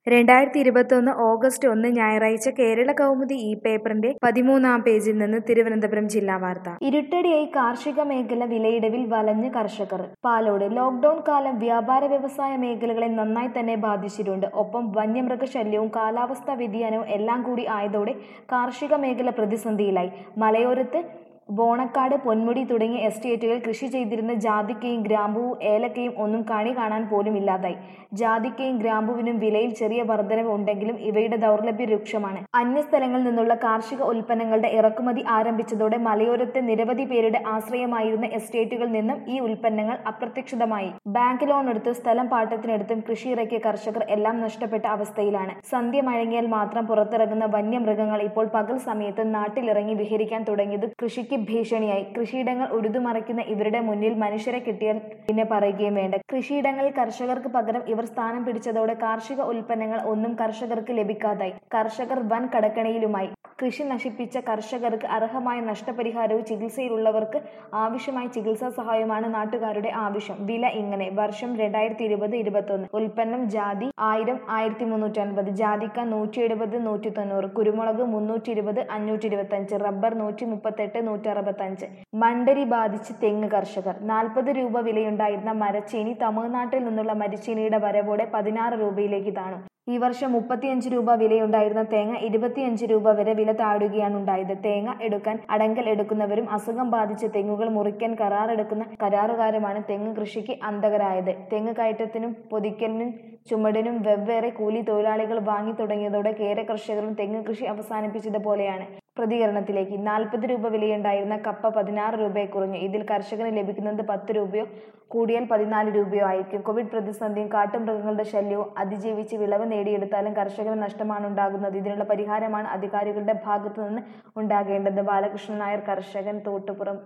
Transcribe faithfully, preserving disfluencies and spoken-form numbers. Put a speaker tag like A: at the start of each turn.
A: രണ്ടായിരത്തി ഇരുപത്തൊന്ന് ഓഗസ്റ്റ് ഒന്ന് ഞായറാഴ്ച കേരള കൗമുദി ഈ പേപ്പറിന്റെ പതിമൂന്നാം പേജിൽ നിന്ന് തിരുവനന്തപുരം ജില്ലാ വാർത്ത. ഇരുട്ടടിയായി കാർഷിക മേഖല, വിലയിടിവിൽ വലഞ്ഞ് കർഷകർ. പാലോട്. ലോക്ഡൌൺ കാലം വ്യാപാര വ്യവസായ മേഖലകളെ നന്നായി തന്നെ ബാധിച്ചിട്ടുണ്ട്. ഒപ്പം വന്യമൃഗശല്യവും കാലാവസ്ഥാ വ്യതിയാനവും എല്ലാം കൂടി ആയതോടെ കാർഷിക മേഖല പ്രതിസന്ധിയിലായി. മലയോരത്ത് ബോണക്കാട്, പൊന്മുടി തുടങ്ങിയ എസ്റ്റേറ്റുകൾ കൃഷി ചെയ്തിരുന്ന ജാതിക്കയും ഗ്രാമ്പുവും ഏലക്കയും ഒന്നും കണി കാണാൻ പോലും ഇല്ലാതായി. ജാതിക്കയും ഗ്രാമ്പുവിനും വിലയിൽ ചെറിയ വർധനവ് ഉണ്ടെങ്കിലും ഇവയുടെ ദൗർലഭ്യം രൂക്ഷമാണ്. അന്യസ്ഥലങ്ങളിൽ നിന്നുള്ള കാർഷിക ഉൽപ്പന്നങ്ങളുടെ ഇറക്കുമതി ആരംഭിച്ചതോടെ മലയോരത്തെ നിരവധി പേരുടെ ആശ്രയമായിരുന്ന എസ്റ്റേറ്റുകളിൽ നിന്നും ഈ ഉൽപ്പന്നങ്ങൾ അപ്രത്യക്ഷിതമായി. ബാങ്ക് ലോണെടുത്തും സ്ഥലം പാട്ടത്തിനെടുത്തും കൃഷി ഇറക്കിയ കർഷകർ എല്ലാം നഷ്ടപ്പെട്ട അവസ്ഥയിലാണ്. സന്ധ്യ മഴങ്ങിയാൽ മാത്രം പുറത്തിറങ്ങുന്ന വന്യമൃഗങ്ങൾ ഇപ്പോൾ പകൽ സമയത്ത് നാട്ടിലിറങ്ങി വിഹരിക്കാൻ തുടങ്ങിയത് കൃഷിക്ക് ഭീഷണിയായി. കൃഷിയിടങ്ങൾ ഉഴുതുമറിക്കുന്ന ഇവരുടെ മുന്നിൽ മനുഷ്യരെ കിട്ടിയാൽ പിന്നെ പറയുകയും വേണ്ട. കൃഷിയിടങ്ങളിൽ കർഷകർക്ക് പകരം ഇവർ സ്ഥാനം പിടിച്ചതോടെ കാർഷിക ഉൽപ്പന്നങ്ങൾ ഒന്നും കർഷകർക്ക് ലഭിക്കാതായി. കർഷകർ വൻ കടക്കണിയിലുമായി. കൃഷി നശിപ്പിച്ച കർഷകർക്ക് അർഹമായ നഷ്ടപരിഹാരവും ചികിത്സയിലുള്ളവർക്ക് ആവശ്യമായ ചികിത്സാ സഹായവുമാണ് നാട്ടുകാരുടെ ആവശ്യം. വില ഇങ്ങനെ. വർഷം രണ്ടായിരത്തി ഇരുപത് ഇരുപത്തൊന്ന്. ഉൽപ്പന്നം ജാതി ആയിരം ആയിരത്തി മുന്നൂറ്റി അൻപത്, ജാതിക്ക നൂറ്റി എഴുപത് നൂറ്റി തൊണ്ണൂറ്, കുരുമുളക് മുന്നൂറ്റി ഇരുപത് അഞ്ഞൂറ്റി ഇരുപത്തി അഞ്ച്, റബ്ബർ നൂറ്റി മുപ്പത്തെട്ട് നൂറ്റി അറുപത്തഞ്ച്. മണ്ടരി ബാധിച്ച് തെങ്ങ് കർഷകർ. നാൽപ്പത് രൂപ വിലയുണ്ടായിരുന്ന മരച്ചീനി തമിഴ്നാട്ടിൽ നിന്നുള്ള മരച്ചീനിയുടെ വരവോടെ പതിനാറ് രൂപയിലേക്ക് താണു. ഈ വർഷം മുപ്പത്തിയഞ്ച് രൂപ വിലയുണ്ടായിരുന്ന തേങ്ങ ഇരുപത്തിയഞ്ച് രൂപ വരെ വില താഴുകയാണ് ഉണ്ടായത്. തേങ്ങ എടുക്കാൻ അടങ്കൽ എടുക്കുന്നവരും അസുഖം ബാധിച്ച തെങ്ങുകൾ മുറിക്കാൻ കരാറെടുക്കുന്ന കരാറുകാരുമാണ് തെങ്ങ് കൃഷിക്ക് അന്തകരായത്. തെങ്ങ് കയറ്റത്തിനും പൊതിക്കലിനും ചുമടിനും വെവ്വേറെ കൂലി തൊഴിലാളികൾ വാങ്ങി തുടങ്ങിയതോടെ കേര കർഷകരും തെങ്ങ് കൃഷി അവസാനിപ്പിച്ചതുപോലെയാണ്. പ്രതികരണത്തിലേക്ക്. നാൽപ്പത് രൂപ വിലയുണ്ടായിരുന്ന കപ്പ പതിനാറ് രൂപയെ കുറഞ്ഞു. ഇതിൽ കർഷകന് ലഭിക്കുന്നത് പത്ത് രൂപയോ കൂടിയാൽ പതിനാല് രൂപയോ ആയിരിക്കും. കോവിഡ് പ്രതിസന്ധിയും കാട്ടുമൃഗങ്ങളുടെ ശല്യവും അതിജീവിച്ച് വിളവ് നേടിയെടുത്താലും കർഷകന് നഷ്ടമാണ് ഉണ്ടാകുന്നത്. ഇതിനുള്ള പരിഹാരമാണ് അധികാരികളുടെ ഭാഗത്തു നിന്ന് ഉണ്ടാകേണ്ടത്. ബാലകൃഷ്ണൻ നായർ, കർഷകൻ, തോട്ടുപുറം.